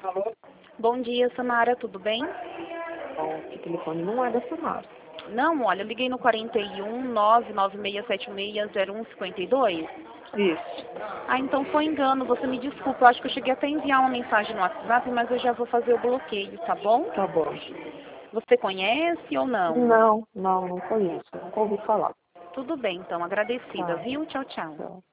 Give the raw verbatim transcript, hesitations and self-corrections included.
Alô? Bom dia, Samara, tudo bem? Bom, esse telefone não é da Samara. Não, olha, eu liguei no quarenta e um, nove nove seis sete seis, zero um cinco dois. Isso. Ah, então foi engano, você me desculpa, eu acho que eu cheguei até a enviar uma mensagem no WhatsApp, mas eu já vou fazer o bloqueio, tá bom? Tá bom. Você conhece ou não? Não, não, não conheço. Nunca ouvi falar. Tudo bem, então, agradecida, Tá, viu? Tchau, tchau. tchau.